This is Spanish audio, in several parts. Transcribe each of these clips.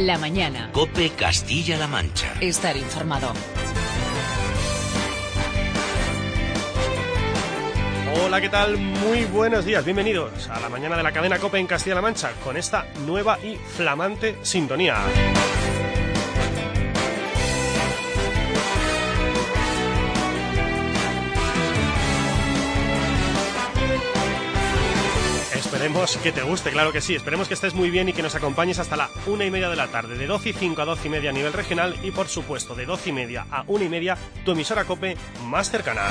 La mañana. COPE Castilla-La Mancha. Estar informado. Hola, ¿qué tal? Muy buenos días, bienvenidos a la mañana de la cadena COPE en Castilla-La Mancha con esta nueva y flamante sintonía. Esperemos que te guste, claro que sí. Esperemos que estés muy bien y que nos acompañes hasta la 1:30 de la tarde, de 12:05 a 12:30 a nivel regional y, por supuesto, de 12:30 a 1:30, tu emisora COPE más cercana.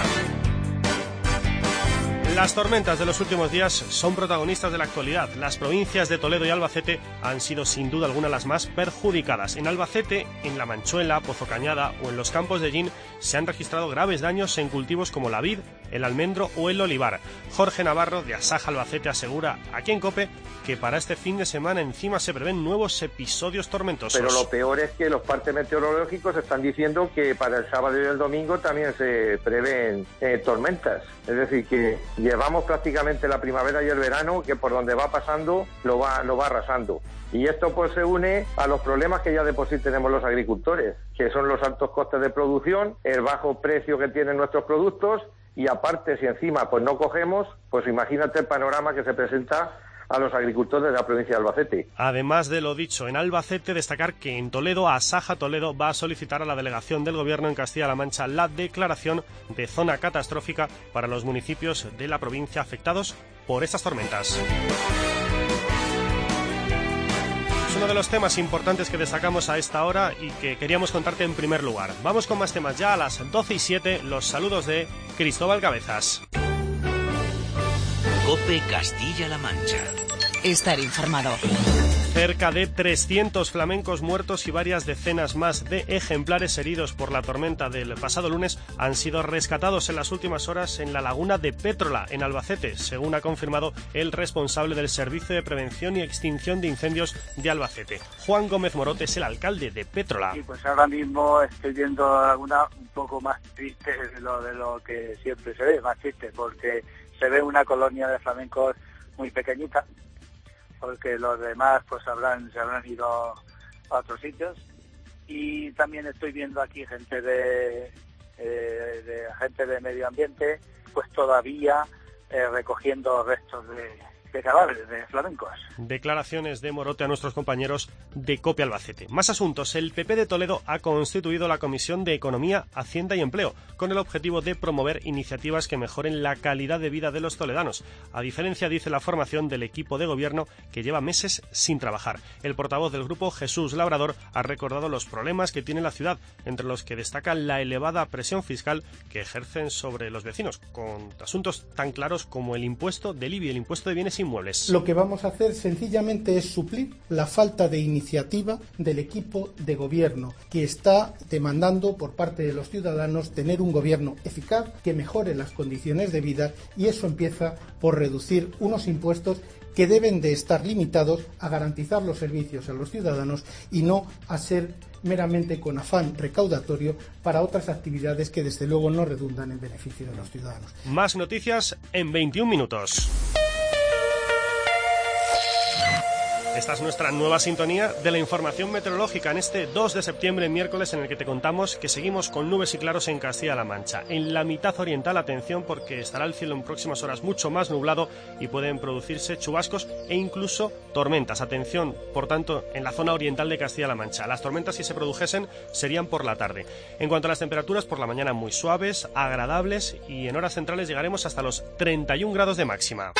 Las tormentas de los últimos días son protagonistas de la actualidad. Las provincias de Toledo y Albacete han sido sin duda alguna las más perjudicadas. En Albacete, en La Manchuela, Pozo Cañada o en los campos de Llín se han registrado graves daños en cultivos como la vid, el almendro o el olivar. Jorge Navarro de Asaja Albacete asegura aquí en COPE que para este fin de semana encima se prevén nuevos episodios tormentosos. Pero lo peor es que los partes meteorológicos están diciendo que para el sábado y el domingo también se prevén tormentas. Es decir, que llevamos prácticamente la primavera y el verano que por donde va pasando lo va arrasando. Y esto pues se une a los problemas que ya de por sí tenemos los agricultores, que son los altos costes de producción, el bajo precio que tienen nuestros productos y aparte si encima pues no cogemos, pues imagínate el panorama que se presenta a los agricultores de la provincia de Albacete. Además de lo dicho en Albacete, destacar que en Toledo, Asaja Toledo va a solicitar a la delegación del Gobierno en Castilla-La Mancha la declaración de zona catastrófica para los municipios de la provincia afectados por estas tormentas. Es uno de los temas importantes que destacamos a esta hora y que queríamos contarte en primer lugar. Vamos con más temas ya a las 12:07, los saludos de Cristóbal Cabezas. COPE Castilla-La Mancha. Estar informado. Cerca de 300 flamencos muertos y varias decenas más de ejemplares heridos por la tormenta del pasado lunes han sido rescatados en las últimas horas en la laguna de Pétrola, en Albacete, según ha confirmado el responsable del Servicio de Prevención y Extinción de Incendios de Albacete. Juan Gómez Morot es el alcalde de Pétrola. Y pues ahora mismo estoy viendo la laguna un poco más triste de lo que siempre se ve, más triste, porque se ve una colonia de flamencos muy pequeñita, porque los demás pues se habrán ido a otros sitios. Y también estoy viendo aquí gente de medio ambiente, pues todavía recogiendo restos de cadáveres de flamencos. Declaraciones de Morote a nuestros compañeros de COPE Albacete. Más asuntos. El PP de Toledo ha constituido la Comisión de Economía, Hacienda y Empleo, con el objetivo de promover iniciativas que mejoren la calidad de vida de los toledanos, a diferencia, dice la formación, del equipo de gobierno que lleva meses sin trabajar. El portavoz del grupo, Jesús Labrador, ha recordado los problemas que tiene la ciudad, entre los que destaca la elevada presión fiscal que ejercen sobre los vecinos, con asuntos tan claros como el impuesto del IBI, el impuesto de bienes inmuebles. Lo que vamos a hacer sencillamente es suplir la falta de iniciativa del equipo de gobierno que está demandando por parte de los ciudadanos tener un gobierno eficaz que mejore las condiciones de vida, y eso empieza por reducir unos impuestos que deben de estar limitados a garantizar los servicios a los ciudadanos y no a ser meramente con afán recaudatorio para otras actividades que desde luego no redundan en beneficio de los ciudadanos. Más noticias en 21 minutos. Esta es nuestra nueva sintonía de la información meteorológica en este 2 de septiembre, miércoles, en el que te contamos que seguimos con nubes y claros en Castilla-La Mancha. En la mitad oriental, atención, porque estará el cielo en próximas horas mucho más nublado y pueden producirse chubascos e incluso tormentas. Atención, por tanto, en la zona oriental de Castilla-La Mancha. Las tormentas, si se produjesen, serían por la tarde. En cuanto a las temperaturas, por la mañana muy suaves, agradables, y en horas centrales llegaremos hasta los 31 grados de máxima.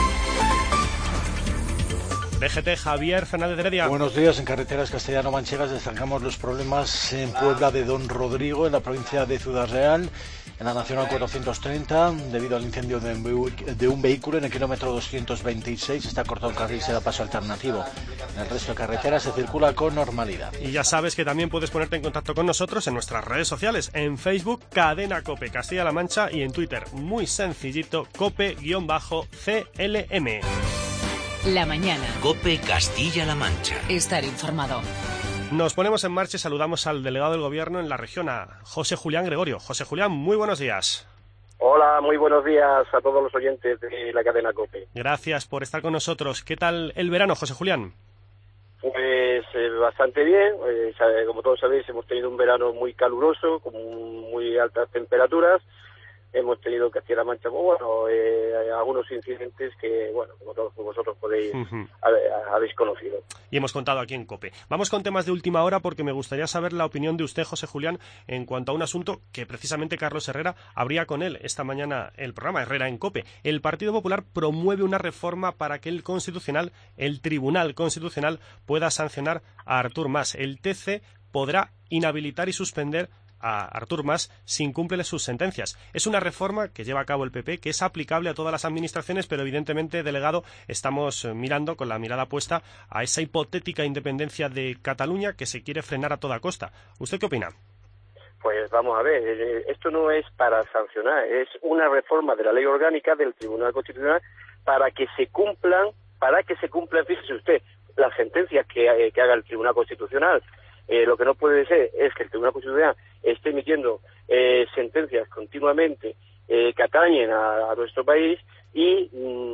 DGT, Javier Fernández Heredia. Buenos días. En carreteras castellano-manchegas destacamos los problemas en Puebla de Don Rodrigo, en la provincia de Ciudad Real, en la Nacional 430, debido al incendio de un vehículo en el kilómetro 226, está cortado un carril, se da paso alternativo. En el resto de carreteras se circula con normalidad. Y ya sabes que también puedes ponerte en contacto con nosotros en nuestras redes sociales, en Facebook, Cadena COPE Castilla-La Mancha, y en Twitter, muy sencillito, COPE-CLM. La mañana. COPE Castilla-La Mancha. Estar informado. Nos ponemos en marcha y saludamos al delegado del Gobierno en la región, a José Julián Gregorio. José Julián, muy buenos días. Hola, muy buenos días a todos los oyentes de la cadena COPE. Gracias por estar con nosotros. ¿Qué tal el verano, José Julián? Pues bastante bien. Como todos sabéis, hemos tenido un verano muy caluroso, con muy altas temperaturas. Hemos tenido Castilla-La Mancha, algunos incidentes que, bueno, como todos vosotros podéis habéis conocido. Y hemos contado aquí en COPE. Vamos con temas de última hora porque me gustaría saber la opinión de usted, José Julián, en cuanto a un asunto que precisamente Carlos Herrera abría con él esta mañana el programa Herrera en COPE. El Partido Popular promueve una reforma para que el Tribunal Constitucional pueda sancionar a Artur Mas. El TC podrá inhabilitar y suspender a Artur Mas si incumple sus sentencias. Es una reforma que lleva a cabo el PP, que es aplicable a todas las administraciones, pero evidentemente, delegado, estamos mirando con la mirada puesta a esa hipotética independencia de Cataluña que se quiere frenar a toda costa. ¿Usted qué opina? Pues vamos a ver, esto no es para sancionar, es una reforma de la ley orgánica del Tribunal Constitucional para que se cumplan, fíjese usted, las sentencias que haga el Tribunal Constitucional. Lo que no puede ser es que el Tribunal Constitucional esté emitiendo sentencias continuamente que atañen a nuestro país y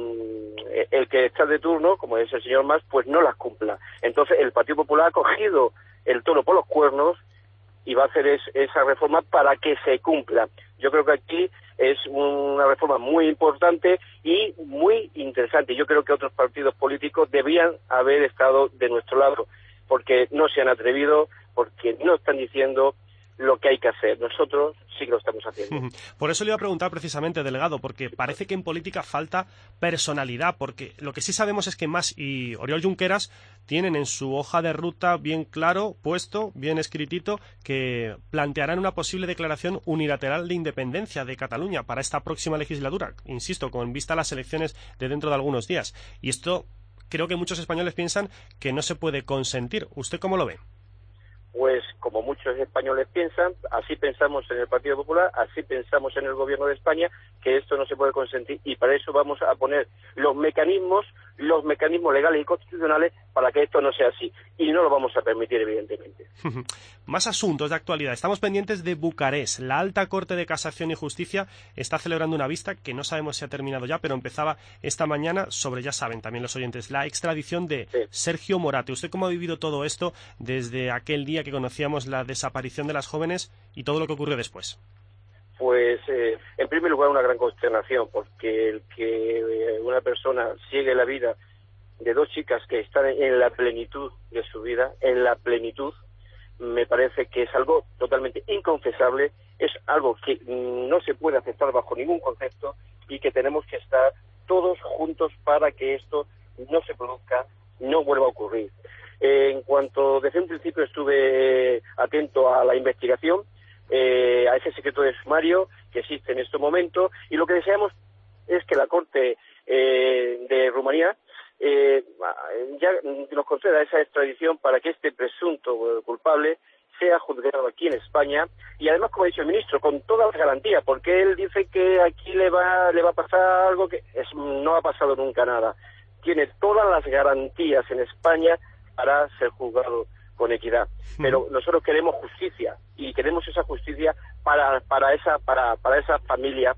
el que está de turno, como es el señor Mas, pues no las cumpla. Entonces el Partido Popular ha cogido el toro por los cuernos y va a hacer esa reforma para que se cumpla. Yo creo que aquí es una reforma muy importante y muy interesante. Yo creo que otros partidos políticos debían haber estado de nuestro lado, porque no se han atrevido, porque no están diciendo lo que hay que hacer. Nosotros sí que lo estamos haciendo. Por eso le iba a preguntar precisamente, delegado, porque parece que en política falta personalidad, porque lo que sí sabemos es que Mas y Oriol Junqueras tienen en su hoja de ruta bien claro, puesto, bien escritito, que plantearán una posible declaración unilateral de independencia de Cataluña para esta próxima legislatura, insisto, con vista a las elecciones de dentro de algunos días. Y esto creo que muchos españoles piensan que no se puede consentir. ¿Usted cómo lo ve? Pues como muchos españoles piensan, así pensamos en el Partido Popular, así pensamos en el Gobierno de España, que esto no se puede consentir, y para eso vamos a poner los mecanismos legales y constitucionales para que esto no sea así, y no lo vamos a permitir, evidentemente. Más asuntos de actualidad. Estamos pendientes de Bucarest. La Alta Corte de Casación y Justicia está celebrando una vista que no sabemos si ha terminado ya, pero empezaba esta mañana sobre, ya saben también los oyentes, la extradición de Sergio Morate. ¿Usted cómo ha vivido todo esto desde aquel día que conocíamos la desaparición de las jóvenes y todo lo que ocurrió después? Pues, en primer lugar, una gran consternación, porque el que una persona sigue la vida de dos chicas que están en la plenitud de su vida, en la plenitud, me parece que es algo totalmente inconfesable, es algo que no se puede aceptar bajo ningún concepto y que tenemos que estar todos juntos para que esto no se produzca, no vuelva a ocurrir. En cuanto desde un principio estuve atento a la investigación, a ese secreto de sumario que existe en este momento, y lo que deseamos es que la Corte de Rumanía ya nos conceda esa extradición para que este presunto culpable sea juzgado aquí en España, y además, como ha dicho el ministro, con todas las garantías, porque él dice que aquí le va a pasar algo que no ha pasado nunca nada. Tiene todas las garantías en España para ser juzgado con equidad, pero nosotros queremos justicia, y queremos esa justicia para esa familia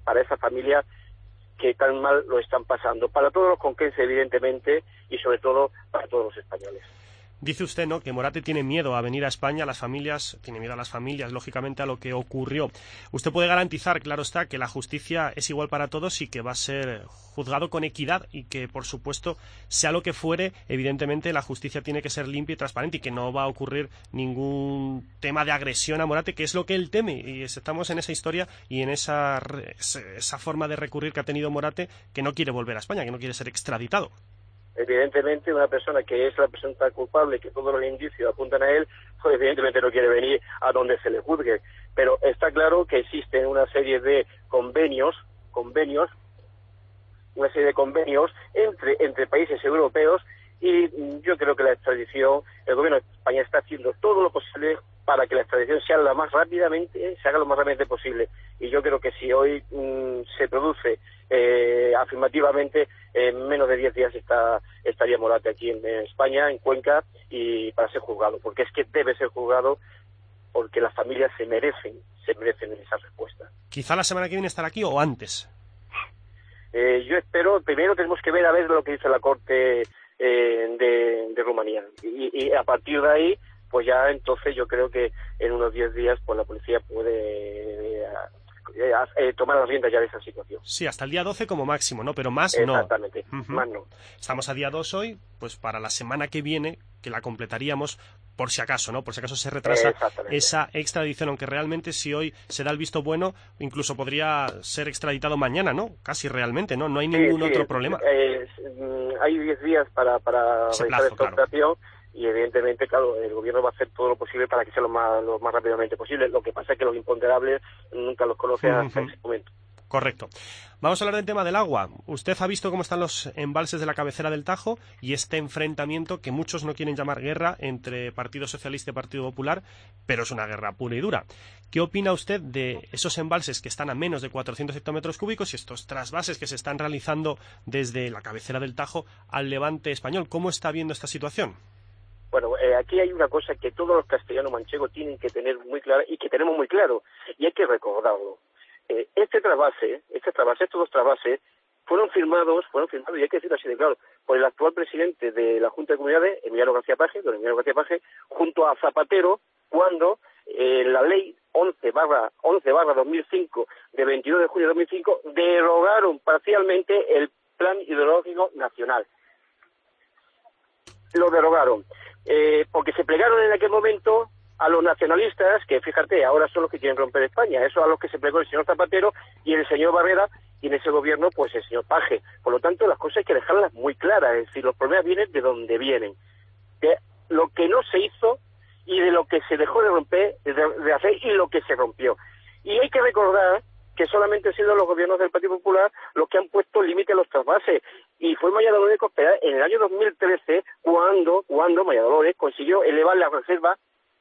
que tan mal lo están pasando, para todos los conquenses, evidentemente, y sobre todo para todos los españoles. Dice usted, ¿no?, que Morate tiene miedo a venir a España, tiene miedo a las familias, lógicamente, a lo que ocurrió. Usted puede garantizar, claro está, que la justicia es igual para todos y que va a ser juzgado con equidad, y que, por supuesto, sea lo que fuere, evidentemente la justicia tiene que ser limpia y transparente, y que no va a ocurrir ningún tema de agresión a Morate, que es lo que él teme, y estamos en esa historia y en esa forma de recurrir que ha tenido Morate, que no quiere volver a España, que no quiere ser extraditado. Evidentemente, una persona que es la presunta culpable, que todos los indicios apuntan a él, pues evidentemente no quiere venir a donde se le juzgue. Pero está claro que existen una serie de convenios entre países europeos, y yo creo que la extradición, el gobierno de España está haciendo todo lo posible para que la extradición se haga lo más rápidamente posible. Y yo creo que si hoy se produce afirmativamente, en menos de 10 días estaría Morate aquí en España, en Cuenca, y para ser juzgado, porque es que debe ser juzgado, porque las familias se merecen esa respuesta. Quizá la semana que viene estará aquí o antes. Yo espero, primero tenemos que ver a ver lo que dice la Corte de Rumanía, y a partir de ahí, pues ya entonces yo creo que en unos 10 días pues la policía puede tomar las riendas ya de esa situación. Sí, hasta el día 12 como máximo, ¿no? Pero más no. Exactamente, más no. Estamos a día 2 hoy, pues para la semana que viene, que la completaríamos, por si acaso, ¿no? Por si acaso se retrasa esa extradición, aunque realmente si hoy se da el visto bueno, incluso podría ser extraditado mañana, ¿no? Casi realmente, ¿no? No hay ningún otro problema. Hay 10 días para realizar esta operación. Y evidentemente, claro, el gobierno va a hacer todo lo posible para que sea lo más rápidamente posible. Lo que pasa es que los imponderables nunca los conoce hasta ese momento. Correcto. Vamos a hablar del tema del agua. Usted ha visto cómo están los embalses de la cabecera del Tajo y este enfrentamiento que muchos no quieren llamar guerra entre Partido Socialista y Partido Popular, pero es una guerra pura y dura. ¿Qué opina usted de esos embalses que están a menos de 400 hectómetros cúbicos y estos trasvases que se están realizando desde la cabecera del Tajo al levante español? ¿Cómo está viendo esta situación? Bueno, aquí hay una cosa que todos los castellanos manchegos tienen que tener muy clara y que tenemos muy claro, y hay que recordarlo. Estos dos trasvases fueron firmados, y hay que decirlo así de claro, por el actual presidente de la Junta de Comunidades, Emiliano García Paje, junto a Zapatero, cuando la ley 11/2005 de 22 de junio de 2005 derogaron parcialmente el Plan Hidrológico Nacional. Lo derogaron. Porque se plegaron en aquel momento a los nacionalistas, que fíjate, ahora son los que quieren romper España, eso a los que se plegó el señor Zapatero y el señor Barrera, y en ese gobierno pues el señor Paje. Por lo tanto, las cosas hay que dejarlas muy claras, es decir, los problemas vienen de donde vienen, de lo que no se hizo y de lo que se dejó de romper, de hacer y lo que se rompió. Y hay que recordar que solamente han sido los gobiernos del Partido Popular los que han puesto límite a los trasvases. Y fue Maya Dolores Cospedal en el año 2013 cuando Maya Dolores consiguió elevar la reserva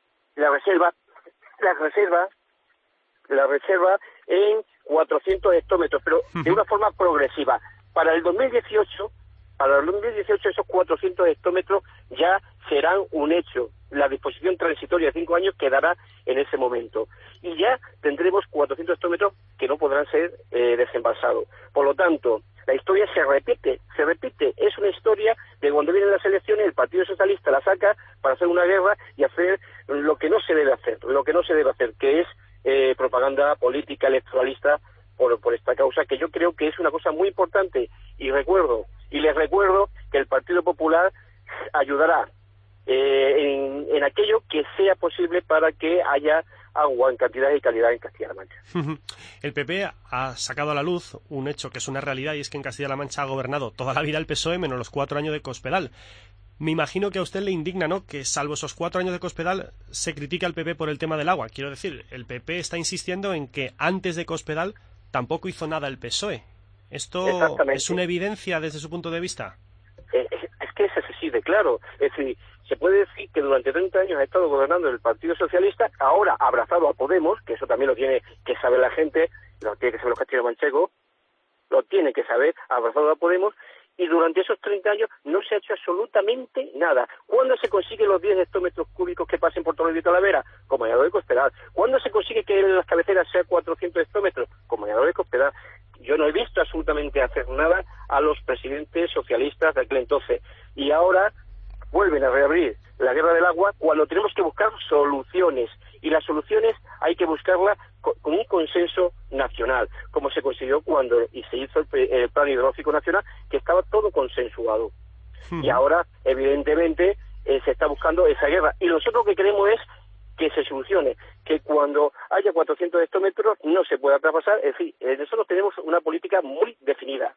en 400 hectómetros, pero de una forma progresiva. Para el 2018 esos 400 hectómetros ya serán un hecho. La disposición transitoria de 5 años quedará en ese momento. Y ya tendremos 400 hectómetros que no podrán ser desembalsados. Por lo tanto, la historia se repite. Es una historia de cuando vienen las elecciones, el Partido Socialista la saca para hacer una guerra y hacer lo que no se debe hacer, que es propaganda política electoralista por esta causa, que yo creo que es una cosa muy importante. Y les recuerdo que el Partido Popular ayudará en aquello que sea posible para que haya agua en cantidad y calidad en Castilla-La Mancha. El PP ha sacado a la luz un hecho que es una realidad, y es que en Castilla-La Mancha ha gobernado toda la vida el PSOE menos los 4 años de Cospedal. Me imagino que a usted le indigna, ¿no?, que salvo esos 4 años de Cospedal se critica al PP por el tema del agua. Quiero decir, el PP está insistiendo en que antes de Cospedal tampoco hizo nada el PSOE. ¿Esto es una evidencia desde su punto de vista? Es que es así de claro. Es decir, se puede decir que durante 30 años ha estado gobernando el Partido Socialista, ahora abrazado a Podemos, que eso también lo tiene que saber la gente, lo tiene que saber los castellanos manchegos, lo tiene que saber, abrazado a Podemos, y durante esos 30 años no se ha hecho absolutamente nada. ¿Cuándo se consigue los 10 hectómetros cúbicos que pasen por Toledo y Talavera? Con Maya Dolores Cospedal. ¿Cuándo se consigue que en las cabeceras sea 400 hectómetros? Con Maya Dolores Cospedal. Yo no he visto absolutamente hacer nada a los presidentes socialistas de aquel entonces. Y ahora vuelven a reabrir la guerra del agua cuando tenemos que buscar soluciones. Y las soluciones hay que buscarlas con un consenso nacional, como se consiguió cuando se hizo el Plan Hidrológico Nacional, que estaba todo consensuado. Y ahora, evidentemente, se está buscando esa guerra. Y nosotros lo que queremos es que se solucione, que cuando haya 400 hectómetros no se pueda traspasar. Es decir, nosotros tenemos una política muy definida.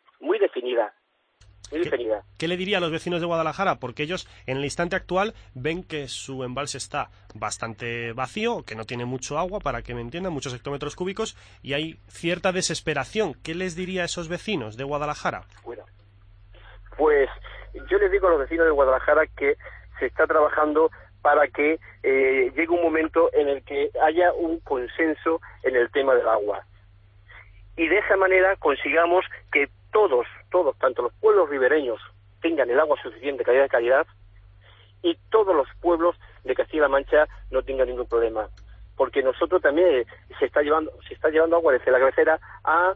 ¿Qué le diría a los vecinos de Guadalajara? Porque ellos en el instante actual ven que su embalse está bastante vacío, que no tiene mucho agua, para que me entiendan, muchos hectómetros cúbicos, y hay cierta desesperación. ¿Qué les diría a esos vecinos de Guadalajara? Bueno, pues yo les digo a los vecinos de Guadalajara que se está trabajando para que llegue un momento en el que haya un consenso en el tema del agua. Y de esa manera consigamos que todos, tanto los pueblos ribereños tengan el agua suficiente, calidad, y todos los pueblos de Castilla-La Mancha no tengan ningún problema. Porque nosotros también se está llevando agua desde la cabecera a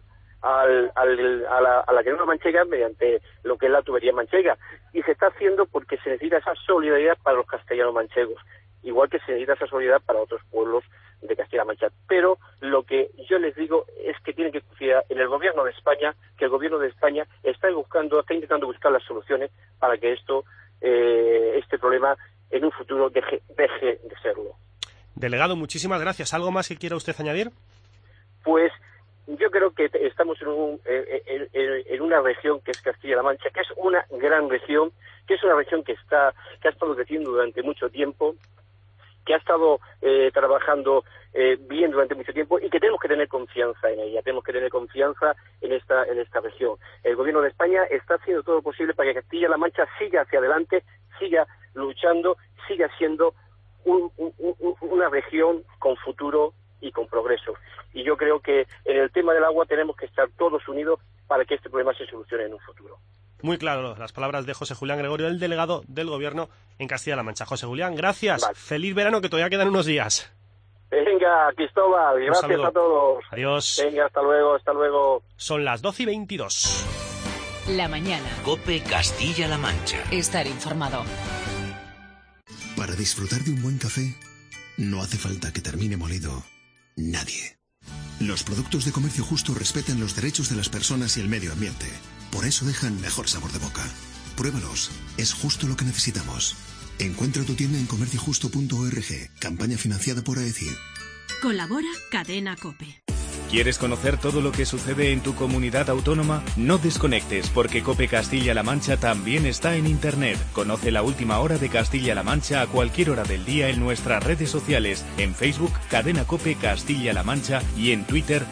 a la querella manchega mediante lo que es la tubería manchega, y se está haciendo porque se necesita esa solidaridad para los castellanos manchegos, igual que se necesita esa solidaridad para otros pueblos de Castilla-La Mancha. Pero lo que yo les digo es que tienen que confiar en el gobierno de España, que el gobierno de España está intentando buscar las soluciones para que este problema en un futuro deje de serlo. Delegado, muchísimas gracias. ¿Algo más que quiera usted añadir? Pues yo creo que estamos en una región que es Castilla-La Mancha, que es una gran región, que es una región que ha estado creciendo durante mucho tiempo, que ha estado trabajando bien durante mucho tiempo, y que tenemos que tener confianza en ella, tenemos que tener confianza en esta región. El gobierno de España está haciendo todo lo posible para que Castilla-La Mancha siga hacia adelante, siga luchando, siga siendo una región con futuro y con progreso. Y yo creo que en el tema del agua tenemos que estar todos unidos para que este problema se solucione en un futuro. Muy claro las palabras de José Julián Gregorio, el delegado del Gobierno en Castilla-La Mancha. José Julián, gracias. Vale. Feliz verano, que todavía quedan unos días. Venga, Cristóbal, gracias a todos. Adiós. Venga, hasta luego. Son las 12:22. La mañana. COPE Castilla-La Mancha. Estar informado. Para disfrutar de un buen café, no hace falta que termine molido nadie. Los productos de Comercio Justo respetan los derechos de las personas y el medio ambiente. Por eso dejan mejor sabor de boca. Pruébalos. Es justo lo que necesitamos. Encuentra tu tienda en comerciojusto.org. Campaña financiada por AECI. Colabora Cadena COPE. ¿Quieres conocer todo lo que sucede en tu comunidad autónoma? No desconectes, porque COPE Castilla-La Mancha también está en Internet. Conoce la última hora de Castilla-La Mancha a cualquier hora del día en nuestras redes sociales, en Facebook, Cadena COPE Castilla-La Mancha, y en Twitter,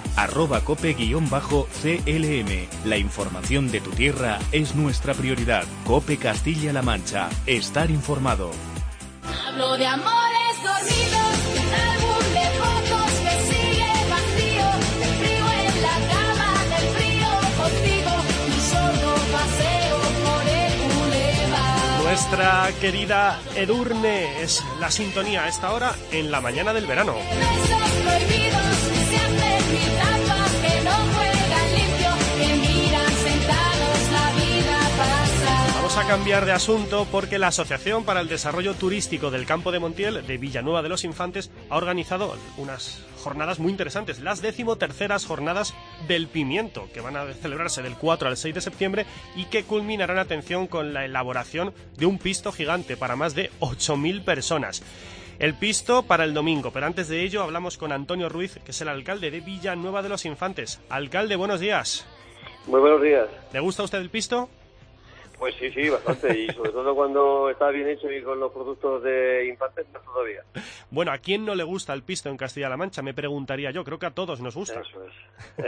@cope_CLM. La información de tu tierra es nuestra prioridad. COPE Castilla-La Mancha. Estar informado. Hablo de amores dormidos, álbum de fotos que sigue vacío, el frío en la cama, del frío contigo, y solo paseo por el bulevar. Nuestra querida Edurne es la sintonía a esta hora en la mañana del verano. Besos prohibidos, se hacen mil trampas que no juegan limpio, que miran sentados la vida pasar. Vamos a cambiar de asunto porque la Asociación para el Desarrollo Turístico del Campo de Montiel de Villanueva de los Infantes ha organizado unas jornadas muy interesantes, las 13º Jornadas del Pimiento, que van a celebrarse del 4 al 6 de septiembre y que culminarán, atención, con la elaboración de un pisto gigante para más de 8.000 personas. El pisto para el domingo, pero antes de ello hablamos con Antonio Ruiz, que es el alcalde de Villanueva de los Infantes. Alcalde, buenos días. Muy buenos días. ¿Le gusta a usted el pisto? Pues sí, bastante, y sobre todo cuando está bien hecho y con los productos de Infantes, más todavía. Bueno, ¿a quién no le gusta el pisto en Castilla-La Mancha? Me preguntaría yo, creo que a todos nos gusta. Eso es.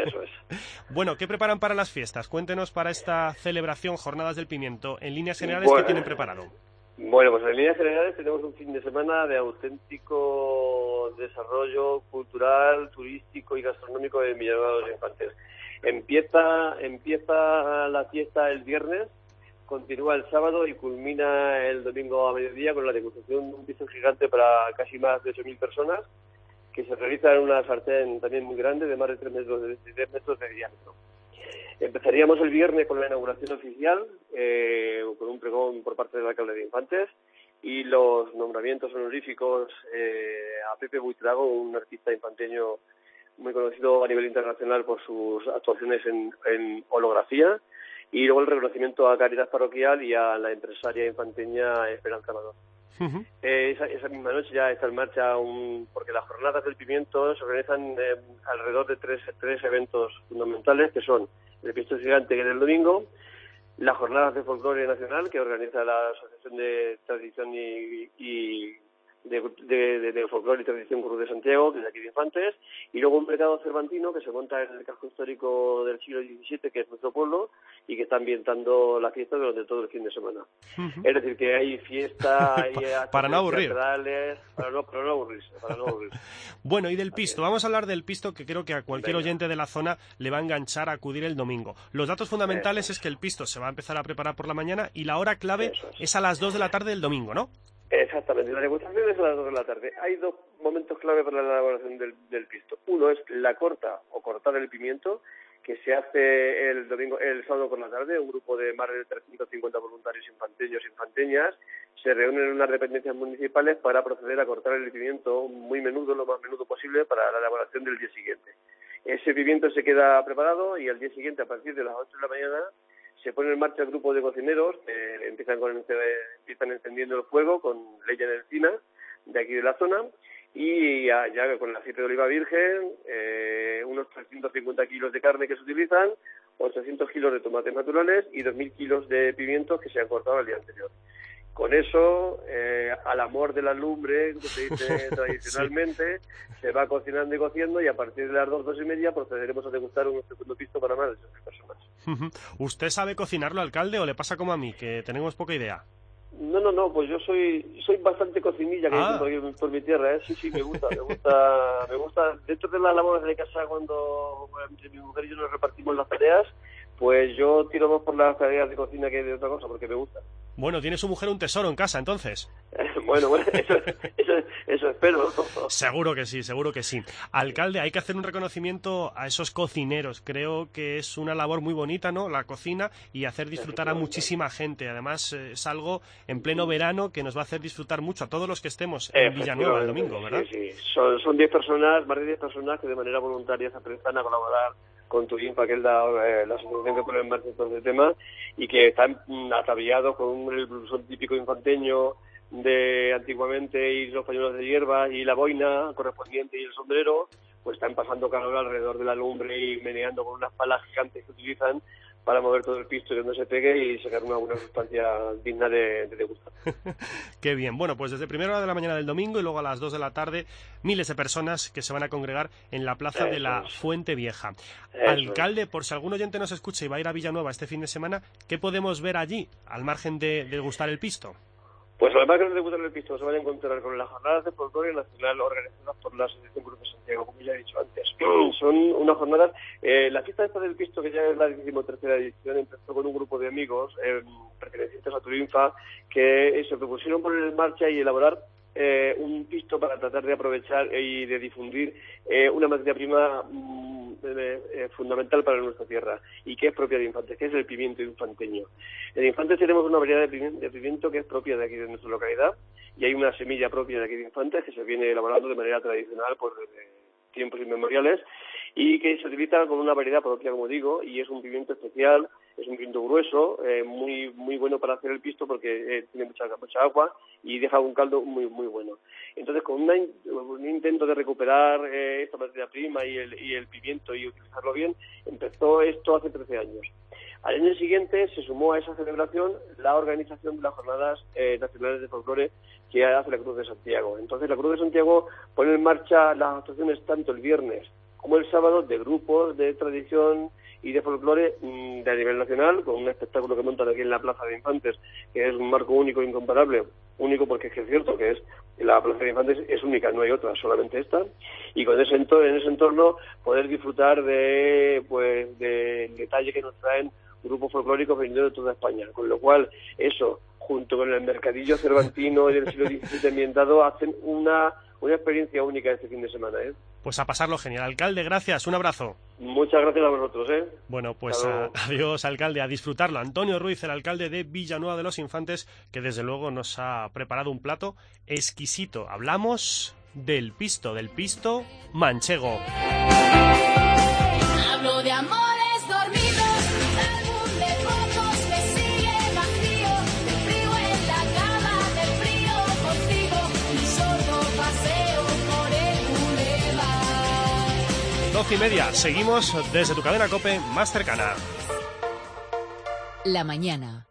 Bueno, ¿qué preparan para las fiestas? Cuéntenos para esta celebración Jornadas del Pimiento, en líneas generales, ¿qué tienen preparado? Bueno, pues en líneas generales tenemos un fin de semana de auténtico desarrollo cultural, turístico y gastronómico en Villanueva de los Infantes. Empieza la fiesta el viernes, continúa el sábado y culmina el domingo a mediodía con la degustación de un pisto gigante para casi más de 8.000 personas, que se realiza en una sartén también muy grande de más de 3 metros de diámetro. Empezaríamos el viernes con la inauguración oficial, con un pregón por parte del alcalde de Infantes, y los nombramientos honoríficos a Pepe Buitrago, un artista infanteño muy conocido a nivel internacional por sus actuaciones en holografía, y luego el reconocimiento a Caridad Parroquial y a la empresaria infanteña Esperanza Amador. Uh-huh. Esa misma noche ya está en marcha porque las Jornadas del Pimiento se organizan alrededor de tres eventos fundamentales, que son el Pisto Gigante, que es el domingo, las Jornadas de Folclore Nacional, que organiza la Asociación de Tradición y de Folclore y Tradición Cruz de Santiago, desde aquí de Infantes, y luego un mercado cervantino que se monta en el casco histórico del siglo XVII, que es nuestro pueblo, y que está ambientando la fiesta durante todo el fin de semana. Uh-huh. Es decir, que hay fiesta, hay para no aburrir. Para no aburrirse. Bueno, y del pisto, vamos a hablar del pisto, que creo que a cualquier oyente de la zona le va a enganchar a acudir el domingo. Los datos fundamentales es que el pisto se va a empezar a preparar por la mañana y la hora clave es a las 2 de la tarde del domingo, ¿no? Exactamente, la degustación es a las 2 de la tarde. Hay dos momentos clave para la elaboración del pisto. Uno es la corta o cortar el pimiento, que se hace el sábado por la tarde. Un grupo de más de 350 voluntarios infanteños y infanteñas se reúnen en unas dependencias municipales para proceder a cortar el pimiento muy menudo, lo más menudo posible, para la elaboración del día siguiente. Ese pimiento se queda preparado y al día siguiente, a partir de las 8 de la mañana, se pone en marcha el grupo de cocineros, empiezan encendiendo el fuego con leña de encina de aquí de la zona, y ya con el aceite de oliva virgen, unos 350 kilos de carne que se utilizan, 800 kilos de tomates naturales y 2.000 kilos de pimientos que se han cortado el día anterior. Con eso, al amor de la lumbre, como se dice tradicionalmente, se va cocinando y cociendo, y a partir de las 2:30 procederemos a degustar un segundo pisto para más de 6 personas. ¿Usted sabe cocinarlo, alcalde, o le pasa como a mí, que tenemos poca idea? No, pues yo soy bastante cocinilla por mi tierra, ¿eh? Sí, me gusta. Dentro de las labores de casa, cuando entre mi mujer y yo nos repartimos las tareas, pues yo tiro más por las tareas de cocina que de otra cosa, porque me gusta. Bueno, tiene su mujer un tesoro en casa, entonces. Bueno, eso espero. Seguro que sí. Alcalde, hay que hacer un reconocimiento a esos cocineros. Creo que es una labor muy bonita, ¿no?, la cocina, y hacer disfrutar a muchísima gente. Además, es algo en pleno verano que nos va a hacer disfrutar mucho a todos los que estemos en Villanueva el domingo, ¿verdad? Sí. Son 10 personas, más de 10 personas que de manera voluntaria se prestan a colaborar con Turinfa, que es la asociación que pone en marcha todo el tema, y que están ataviados con el blusón típico infanteño de antiguamente, y los pañuelos de hierba y la boina correspondiente y el sombrero, pues están pasando calor alrededor de la lumbre y meneando con unas palas gigantes que utilizan para mover todo el pisto y que no se pegue y sacar una buena sustancia digna de degustar. Qué bien. Bueno, pues desde primera hora de la mañana del domingo y luego a las 2 de la tarde, miles de personas que se van a congregar en la plaza de la Fuente Vieja. Alcalde, por si algún oyente nos escucha y va a ir a Villanueva este fin de semana, ¿qué podemos ver allí, al margen de degustar el pisto? Pues además que no degustar el pisto, se van a encontrar con las jornadas de folclore nacional organizadas por la Asociación Cruz de Santiago, como ya he dicho antes. Son unas jornadas, la fiesta esta del pisto, que ya es la 13ª edición, empezó con un grupo de amigos pertenecientes a Turinfa, que se propusieron poner en marcha y elaborar un pisto para tratar de aprovechar y de difundir una materia prima fundamental para nuestra tierra y que es propia de Infantes, que es el pimiento infanteño. En Infantes tenemos una variedad de pimiento que es propia de aquí de nuestra localidad, y hay una semilla propia de aquí de Infantes que se viene elaborando de manera tradicional por tiempos inmemoriales, y que se utiliza con una variedad propia, como digo, y es un pimiento especial, es un pimiento grueso, muy bueno para hacer el pisto porque tiene mucha agua y deja un caldo muy bueno. Entonces, con un intento de recuperar esta materia prima y el pimiento y utilizarlo bien, empezó esto hace 13 años. Al año siguiente se sumó a esa celebración la organización de las Jornadas Nacionales de Folclore que hace la Cruz de Santiago. Entonces, la Cruz de Santiago pone en marcha las actuaciones tanto el viernes como el sábado de grupos de tradición y de folclore de nivel nacional, con un espectáculo que montan aquí en la Plaza de Infantes, que es un marco único e incomparable. Único porque es que es cierto que la Plaza de Infantes es única, no hay otra, solamente esta, y con en ese entorno poder disfrutar del detalle que nos traen grupos folclóricos venidos de toda España, con lo cual eso, junto con el mercadillo cervantino del siglo XVII ambientado, hacen una experiencia única este fin de semana, ¿eh? Pues a pasarlo genial. Alcalde, gracias, un abrazo. Muchas gracias a vosotros, ¿eh? Bueno, pues adiós, alcalde, a disfrutarlo. Antonio Ruiz, el alcalde de Villanueva de los Infantes, que desde luego nos ha preparado un plato exquisito. Hablamos del pisto manchego. Hablo de amores dormidos, álbum de fotos que sigue vacío, del frío en la cama, del frío contigo, un sordo paseo por el bulevar. 12:30, seguimos desde tu cadena COPE más cercana. La mañana.